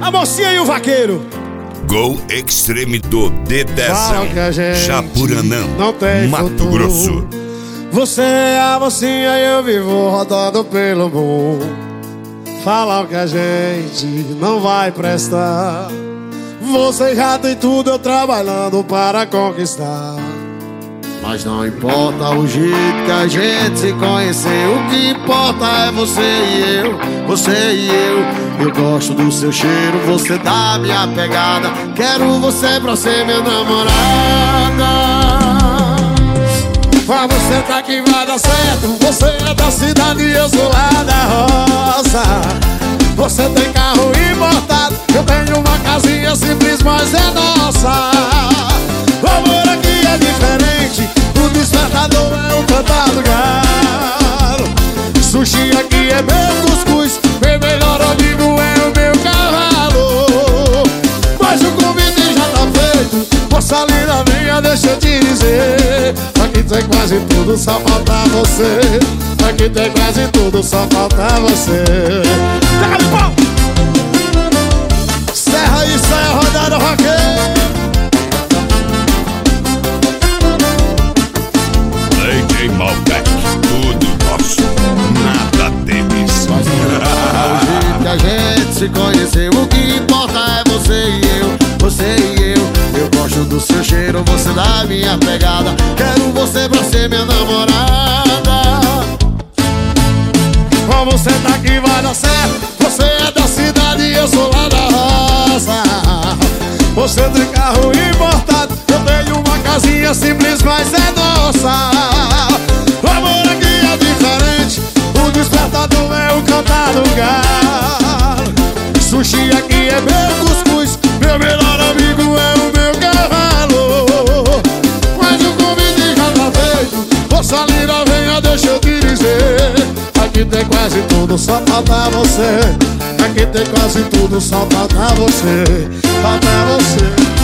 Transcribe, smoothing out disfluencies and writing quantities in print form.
A mocinha e o vaqueiro. Gol Extreme do Dedezão, Chapuranã, não tem Mato futuro. Grosso. Você é a mocinha e eu vivo rodando pelo mundo. Falam que a gente não vai prestar. Você já tem tudo, eu trabalhando para conquistar. Mas não importa o jeito que a gente se conheceu, o que importa é você e eu, você e eu. Eu gosto do seu cheiro, você da minha pegada. Quero você pra ser minha namorada. Pra você tá que vai dar certo. Você é da cidade e eu sou lá da roça. Você tem carro importado, eu tenho uma casinha simples, mas é nossa. O amor aqui é diferente, o despertador é o cantar do galo. Sushi aqui é meu cuscuz, meu melhor amigo é o meu cavalo. Mas o convite já tá feito, moça linda, venha, deixa eu te dizer. Aqui tem quase tudo, só falta você. Aqui tem quase tudo, só falta você. Pega no pau! Serra e saia rodada roqueira. DJ Malbec, tudo nosso, nada deles. Mas o jeito que a gente se conheceu, o que importa é você e eu, você e eu. Eu gosto do seu cheiro, você da minha pegada. Quero você pra ser minha namorada. Com você tá que vai dar certo. Você é da cidade e eu sou lá da roça. Você tem carro importado, eu tenho uma casinha simples, mas é nossa. O amor aqui é diferente, o despertador é o cantar do galo. Sushi aqui é meu cuscuz, meu melhor amigo é o meu cavalo. Mas o convite já tá feito, moça linda, venha, deixa eu te dizer. Aqui tem quase tudo, só falta você. Aqui tem quase tudo, só falta você. Falta você.